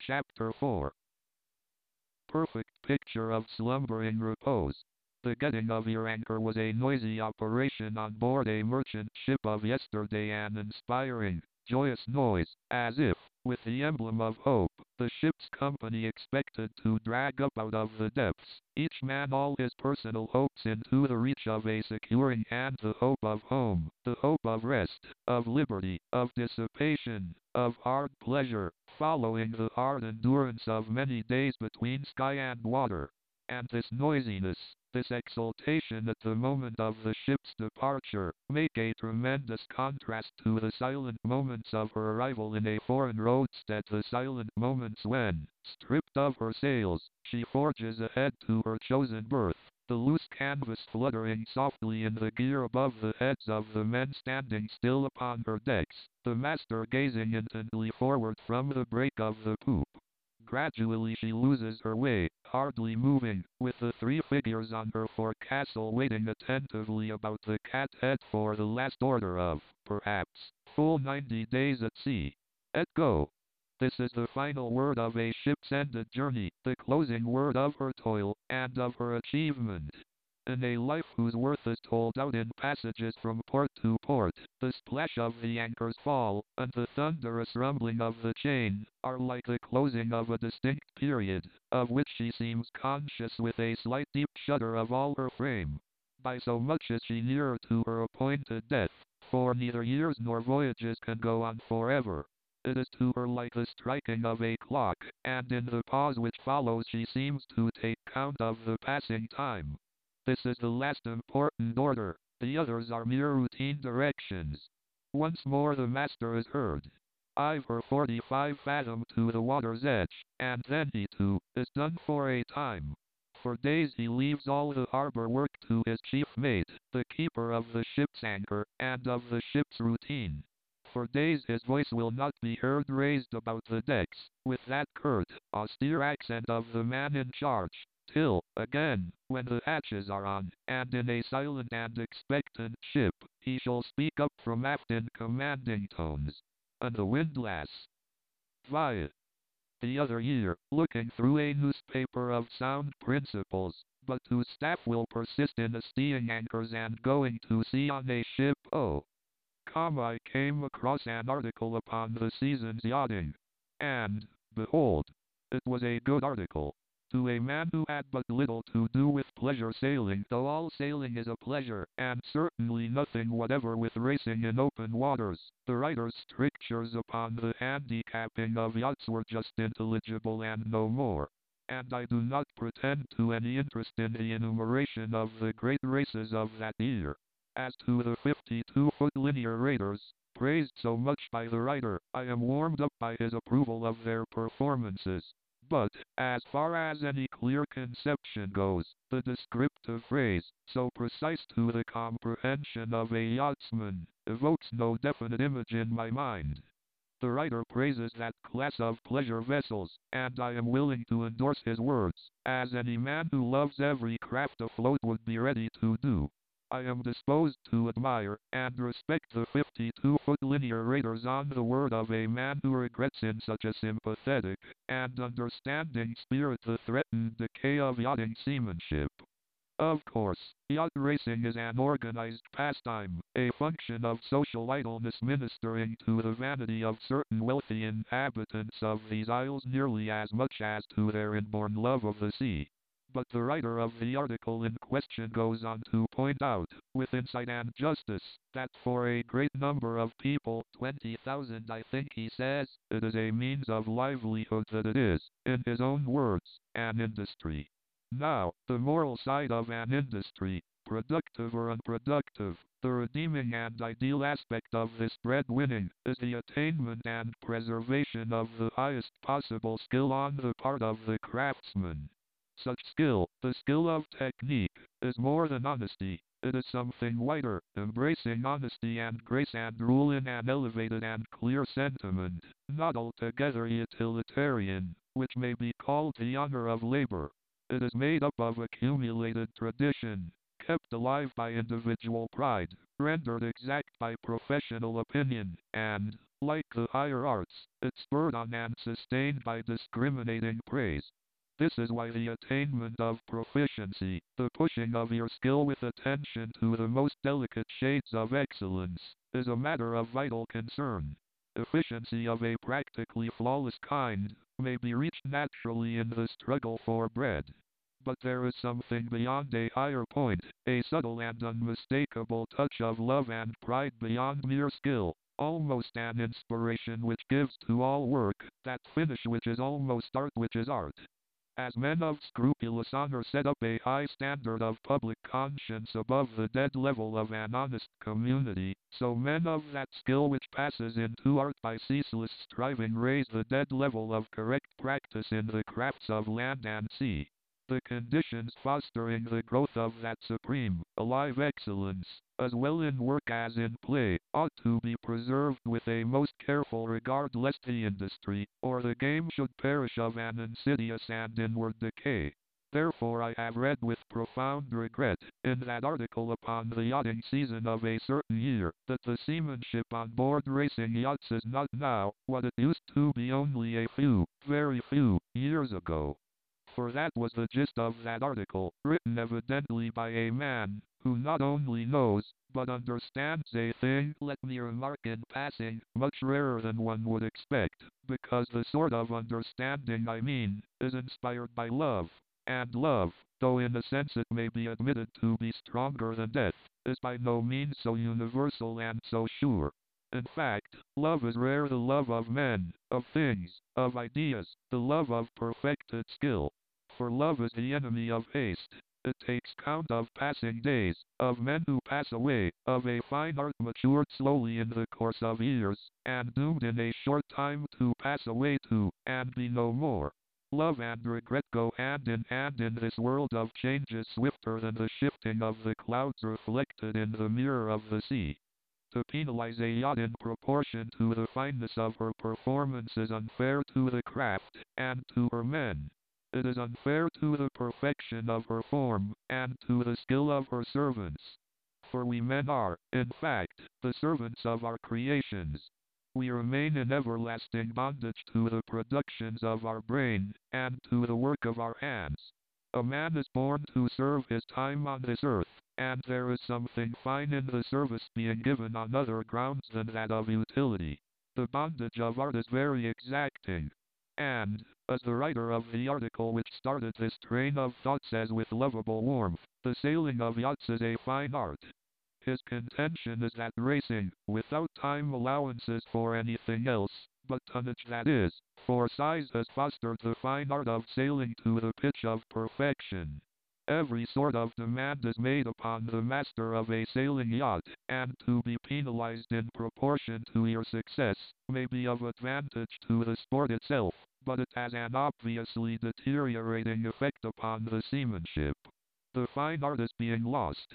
Chapter 4. Perfect picture of slumbering repose. The getting of your anchor was a noisy operation on board a merchant ship of yesterday, an inspiring, joyous noise, as if, with the emblem of hope, the ship's company expected to drag up out of the depths, each man all his personal hopes into the reach of a securing hand, the hope of home, the hope of rest, of liberty, of dissipation, of hard pleasure, following the hard endurance of many days between sky and water. And this noisiness, this exultation at the moment of the ship's departure, make a tremendous contrast to the silent moments of her arrival in a foreign roadstead, the silent moments when, stripped of her sails, she forges ahead to her chosen berth, the loose canvas fluttering softly in the gear above the heads of the men standing still upon her decks, the master gazing intently forward from the break of the poop. Gradually she loses her way, hardly moving, with the three figures on her forecastle waiting attentively about the cathead for the last order of, perhaps, full 90 days at sea. Let go. This is the final word of a ship's ended journey, the closing word of her toil, and of her achievement. In a life whose worth is told out in passages from port to port, the splash of the anchor's fall, and the thunderous rumbling of the chain, are like the closing of a distinct period, of which she seems conscious with a slight deep shudder of all her frame. By so much is she nearer to her appointed death, for neither years nor voyages can go on forever. It is to her like the striking of a clock, and in the pause which follows she seems to take count of the passing time. This is the last important order, the others are mere routine directions. Once more the master is heard. I've her 45 fathom to the water's edge, and then he too is done for a time. For days he leaves all the harbor work to his chief mate, the keeper of the ship's anchor, and of the ship's routine. For days his voice will not be heard raised about the decks, with that curt, austere accent of the man in charge, till, again, when the hatches are on, and in a silent and expectant ship, he shall speak up from aft in commanding tones. And the windlass. Via. The other year, looking through a newspaper of sound principles, but whose staff will persist in steering anchors and going to sea on a ship, I came across an article upon the season's yachting. And, behold, it was a good article. To a man who had but little to do with pleasure sailing, though all sailing is a pleasure, and certainly nothing whatever with racing in open waters, the writer's strictures upon the handicapping of yachts were just intelligible and no more. And I do not pretend to any interest in the enumeration of the great races of that year. As to the 52-foot linear raiders, praised so much by the writer, I am warmed up by his approval of their performances. But, as far as any clear conception goes, the descriptive phrase, so precise to the comprehension of a yachtsman, evokes no definite image in my mind. The writer praises that class of pleasure vessels, and I am willing to endorse his words, as any man who loves every craft afloat would be ready to do. I am disposed to admire and respect the 52-foot linear raiders on the word of a man who regrets in such a sympathetic and understanding spirit the threatened decay of yachting seamanship. Of course, yacht racing is an organized pastime, a function of social idleness ministering to the vanity of certain wealthy inhabitants of these isles nearly as much as to their inborn love of the sea. But the writer of the article in question goes on to point out, with insight and justice, that for a great number of people, 20,000 I think he says, it is a means of livelihood, that it is, in his own words, an industry. Now, the moral side of an industry, productive or unproductive, the redeeming and ideal aspect of this breadwinning, is the attainment and preservation of the highest possible skill on the part of the craftsman. Such skill, the skill of technique, is more than honesty. It is something wider, embracing honesty and grace and rule in an elevated and clear sentiment, not altogether utilitarian, which may be called the honor of labor. It is made up of accumulated tradition, kept alive by individual pride, rendered exact by professional opinion, and, Like the higher arts, it's spurred on and sustained by discriminating praise. This is why the attainment of proficiency, the pushing of your skill with attention to the most delicate shades of excellence, is a matter of vital concern. Efficiency of a practically flawless kind may be reached naturally in the struggle for bread. But there is something beyond a higher point, a subtle and unmistakable touch of love and pride beyond mere skill, almost an inspiration which gives to all work that finish which is almost art which is art. As men of scrupulous honor set up a high standard of public conscience above the dead level of an honest community, so men of that skill which passes into art by ceaseless striving raise the dead level of correct practice in the crafts of land and sea. The conditions fostering the growth of that supreme, alive excellence, as well in work as in play, ought to be preserved with a most careful regard lest the industry, or the game should perish of an insidious and inward decay. Therefore I have read with profound regret, in that article upon the yachting season of a certain year, that the seamanship on board racing yachts is not now, what it used to be only a few, very few, years ago. For that was the gist of that article, written evidently by a man, who not only knows, but understands a thing, let me remark in passing, much rarer than one would expect, because the sort of understanding I mean, is inspired by love. And love, though in a sense it may be admitted to be stronger than death, is by no means so universal and so sure. In fact, love is rare, the love of men, of things, of ideas, the love of perfected skill. For love is the enemy of haste. It takes count of passing days, of men who pass away, of a fine art matured slowly in the course of years, and doomed in a short time to pass away too, and be no more. Love and regret go hand in hand in this world of changes swifter than the shifting of the clouds reflected in the mirror of the sea. To penalize a yacht in proportion to the fineness of her performance is unfair to the craft, and to her men. It is unfair to the perfection of her form, and to the skill of her servants. For we men are, in fact, the servants of our creations. We remain in everlasting bondage to the productions of our brain, and to the work of our hands. A man is born to serve his time on this earth, and there is something fine in the service being given on other grounds than that of utility. The bondage of art is very exacting. And, as the writer of the article which started this train of thought says with lovable warmth, the sailing of yachts is a fine art. His contention is that racing, without time allowances for anything else, but tonnage that is, for size has fostered the fine art of sailing to the pitch of perfection. Every sort of demand is made upon the master of a sailing yacht, and to be penalized in proportion to your success may be of advantage to the sport itself, but it has an obviously deteriorating effect upon the seamanship. The fine art is being lost.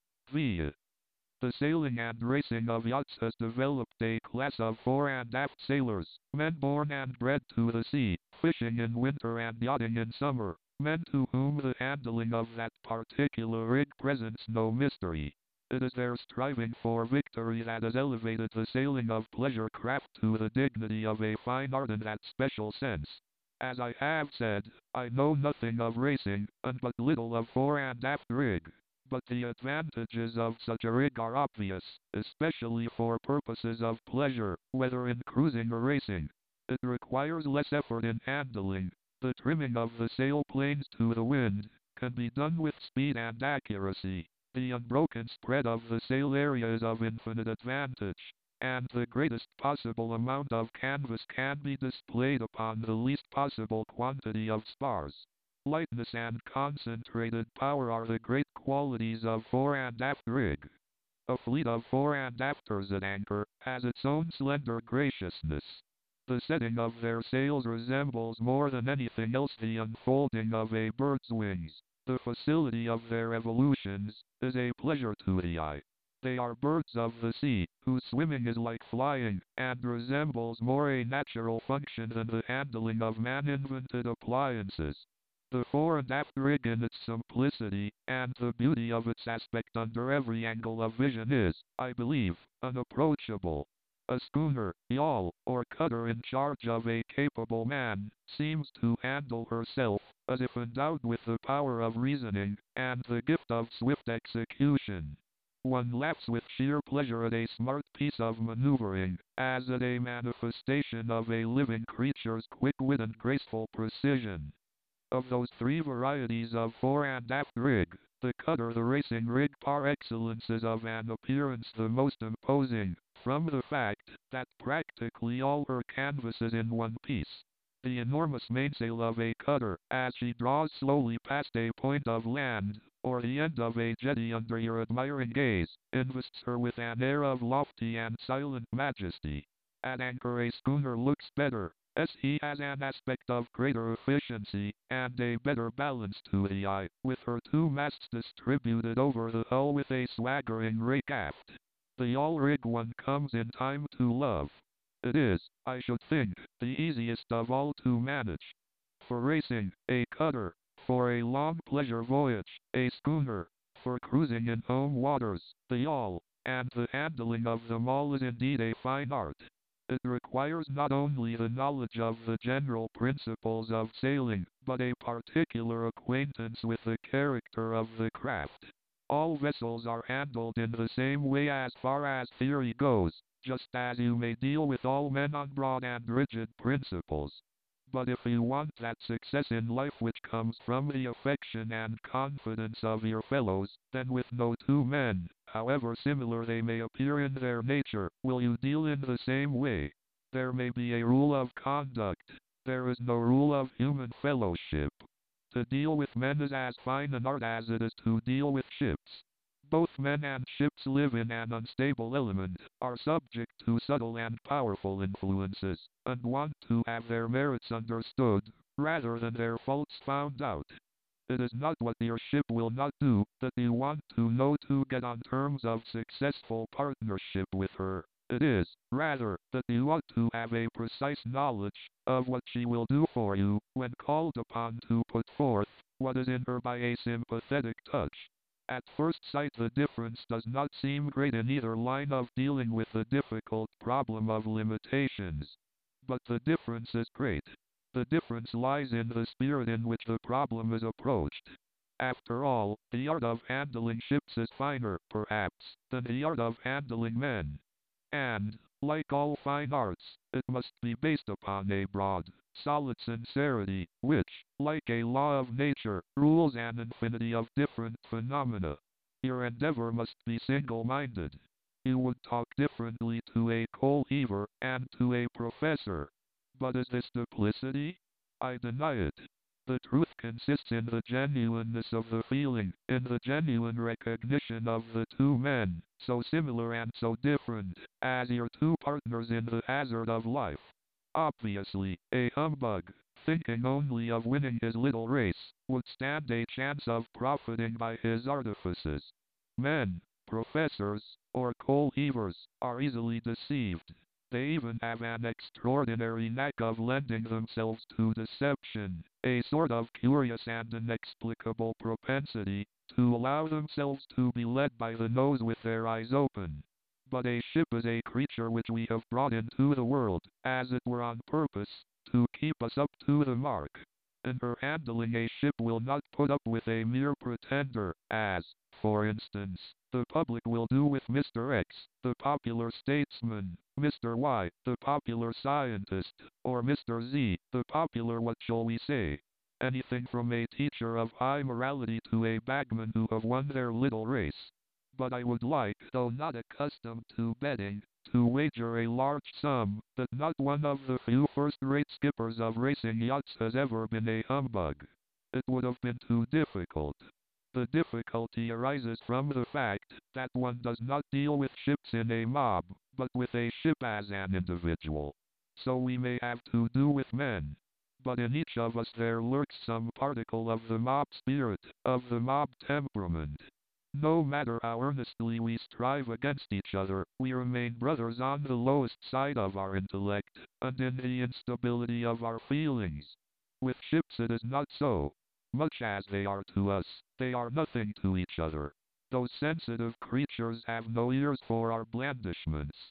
V. The sailing and racing of yachts has developed a class of fore and aft sailors, men born and bred to the sea, fishing in winter and yachting in summer, men to whom the handling of that particular rig presents no mystery. It is their striving for victory that has elevated the sailing of pleasure craft to the dignity of a fine art in that special sense. As I have said, I know nothing of racing, and but little of fore and aft rig. But the advantages of such a rig are obvious, especially for purposes of pleasure, whether in cruising or racing. It requires less effort in handling. The trimming of the sail planes to the wind can be done with speed and accuracy. The unbroken spread of the sail area is of infinite advantage, and the greatest possible amount of canvas can be displayed upon the least possible quantity of spars. Lightness and concentrated power are the great qualities of fore and aft rig. A fleet of fore and afters at anchor has its own slender graciousness. The setting of their sails resembles more than anything else the unfolding of a bird's wings. The facility of their evolutions is a pleasure to the eye. They are birds of the sea, whose swimming is like flying, and resembles more a natural function than the handling of man-invented appliances. The fore and aft rig in its simplicity, and the beauty of its aspect under every angle of vision is, I believe, unapproachable. A schooner, yawl, or cutter in charge of a capable man, seems to handle herself as if endowed with the power of reasoning and the gift of swift execution. One laughs with sheer pleasure at a smart piece of maneuvering, as at a manifestation of a living creature's quick wit and graceful precision. Of those three varieties of fore and aft rig, the cutter, the racing rig par excellence, is of an appearance the most imposing, from the fact that practically all her canvas is in one piece. The enormous mainsail of a cutter, as she draws slowly past a point of land, or the end of a jetty under your admiring gaze, invests her with an air of lofty and silent majesty. At anchor a schooner looks better, as he has an aspect of greater efficiency, and a better balance to the eye, with her two masts distributed over the hull with a swaggering rake aft. The yawl rig one comes in time to love. It is, I should think, the easiest of all to manage. For racing, a cutter; for a long pleasure voyage, a schooner; for cruising in home waters, the yawl; and the handling of them all is indeed a fine art. It requires not only the knowledge of the general principles of sailing, but a particular acquaintance with the character of the craft. All vessels are handled in the same way as far as theory goes, just as you may deal with all men on broad and rigid principles. But if you want that success in life which comes from the affection and confidence of your fellows, then with no two men, however similar they may appear in their nature, will you deal in the same way. There may be a rule of conduct. There is no rule of human fellowship. To deal with men is as fine an art as it is to deal with ships. Both men and ships live in an unstable element, are subject to subtle and powerful influences, and want to have their merits understood, rather than their faults found out. It is not what your ship will not do that you want to know to get on terms of successful partnership with her. It is, rather, that you ought to have a precise knowledge of what she will do for you when called upon to put forth what is in her by a sympathetic touch. At first sight the difference does not seem great in either line of dealing with the difficult problem of limitations. But the difference is great. The difference lies in the spirit in which the problem is approached. After all, the art of handling ships is finer, perhaps, than the art of handling men. And, like all fine arts, it must be based upon a broad, solid sincerity, which, like a law of nature, rules an infinity of different phenomena. Your endeavor must be single-minded. You would talk differently to a coal heaver and to a professor. But is this duplicity? I deny it. The truth consists in the genuineness of the feeling, in the genuine recognition of the two men, so similar and so different, as your two partners in the hazard of life. Obviously, a humbug, thinking only of winning his little race, would stand a chance of profiting by his artifices. Men, professors, or coal heavers, are easily deceived. They even have an extraordinary knack of lending themselves to deception, a sort of curious and inexplicable propensity to allow themselves to be led by the nose with their eyes open. But a ship is a creature which we have brought into the world, as it were on purpose, to keep us up to the mark. In her handling a ship will not put up with a mere pretender, as, for instance, the public will do with Mr. X, the popular statesman, Mr. Y, the popular scientist, or Mr. Z, the popular what shall we say? Anything from a teacher of high morality to a bagman who have won their little race. But I would like, though not accustomed to betting, to wager a large sum, that not one of the few first-rate skippers of racing yachts has ever been a humbug. It would have been too difficult. The difficulty arises from the fact that one does not deal with ships in a mob, but with a ship as an individual. So we may have to do with men. But in each of us there lurks some particle of the mob spirit, of the mob temperament. No matter how earnestly we strive against each other, we remain brothers on the lowest side of our intellect, and in the instability of our feelings. With ships it is not so. Much as they are to us, they are nothing to each other. Those sensitive creatures have no ears for our blandishments.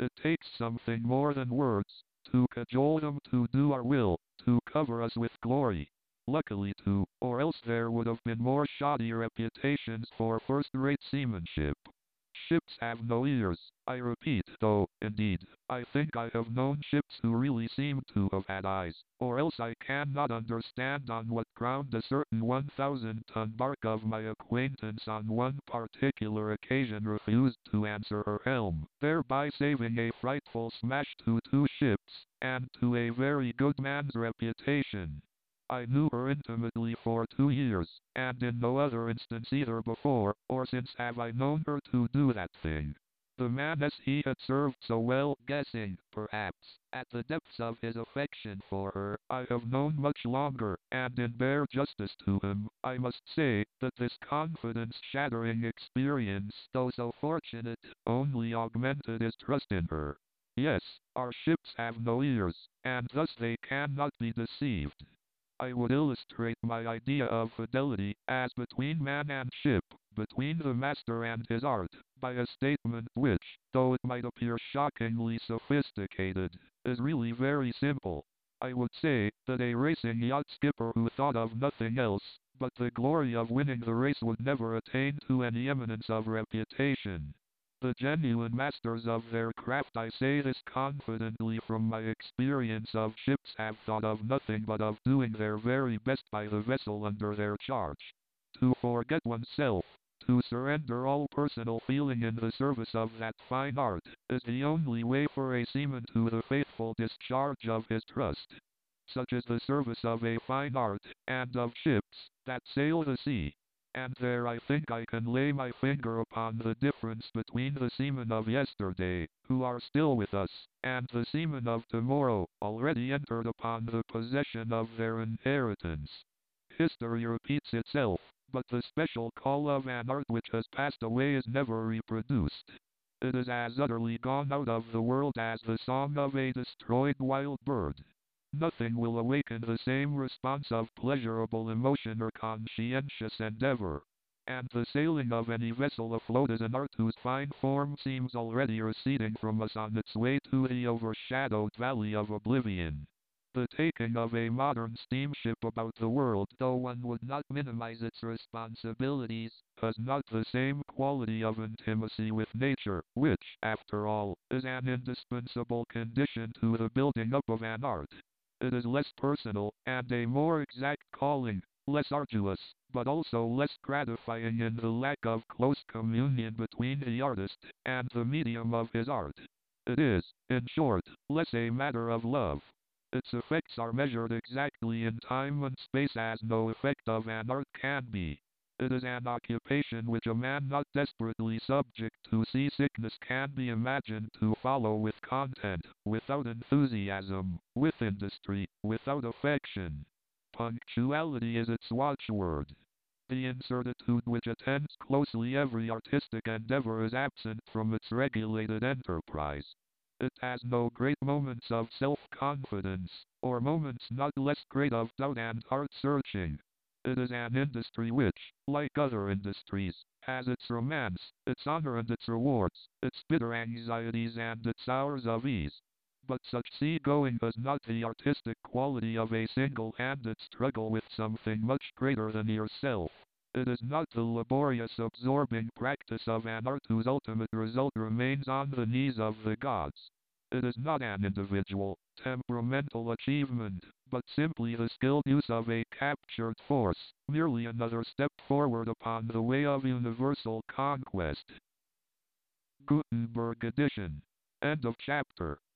It takes something more than words to cajole them to do our will, to cover us with glory. Luckily too, or else there would have been more shoddy reputations for first-rate seamanship. Ships have no ears, I repeat, though, indeed, I think I have known ships who really seemed to have had eyes, or else I cannot understand on what ground a certain 1,000-ton bark of my acquaintance on one particular occasion refused to answer her helm, thereby saving a frightful smash to two ships, and to a very good man's reputation. I knew her intimately for 2 years, and in no other instance either before or since have I known her to do that thing. The man as he had served so well, guessing, perhaps, at the depths of his affection for her, I have known much longer, and in bare justice to him, I must say, that this confidence-shattering experience, though so fortunate, only augmented his trust in her. Yes, our ships have no ears, and thus they cannot be deceived. I would illustrate my idea of fidelity as between man and ship, between the master and his art, by a statement which, though it might appear shockingly sophisticated, is really very simple. I would say that a racing yacht skipper who thought of nothing else but the glory of winning the race would never attain to any eminence of reputation. The genuine masters of their craft, I say this confidently from my experience of ships, have thought of nothing but of doing their very best by the vessel under their charge. To forget oneself, to surrender all personal feeling in the service of that fine art, is the only way for a seaman to the faithful discharge of his trust. Such is the service of a fine art, and of ships that sail the sea. And there I think I can lay my finger upon the difference between the seamen of yesterday, who are still with us, and the seamen of tomorrow, already entered upon the possession of their inheritance. History repeats itself, but the special call of an art which has passed away is never reproduced. It is as utterly gone out of the world as the song of a destroyed wild bird. Nothing will awaken the same response of pleasurable emotion or conscientious endeavor. And the sailing of any vessel afloat is an art whose fine form seems already receding from us on its way to the overshadowed valley of oblivion. The taking of a modern steamship about the world, though one would not minimize its responsibilities, has not the same quality of intimacy with nature, which, after all, is an indispensable condition to the building up of an art. It is less personal, and a more exact calling, less arduous, but also less gratifying in the lack of close communion between the artist and the medium of his art. It is, in short, less a matter of love. Its effects are measured exactly in time and space as no effect of an art can be. It is an occupation which a man not desperately subject to seasickness can be imagined to follow with content, without enthusiasm, with industry, without affection. Punctuality is its watchword. The incertitude which attends closely every artistic endeavor is absent from its regulated enterprise. It has no great moments of self-confidence, or moments not less great of doubt and heart-searching. It is an industry which, like other industries, has its romance, its honor and its rewards, its bitter anxieties and its hours of ease. But such sea-going has not the artistic quality of a single-handed struggle with something much greater than yourself. It is not the laborious absorbing practice of an art whose ultimate result remains on the knees of the gods. It is not an individual, temperamental achievement, but simply the skilled use of a captured force, merely another step forward upon the way of universal conquest. Gutenberg edition. End of chapter.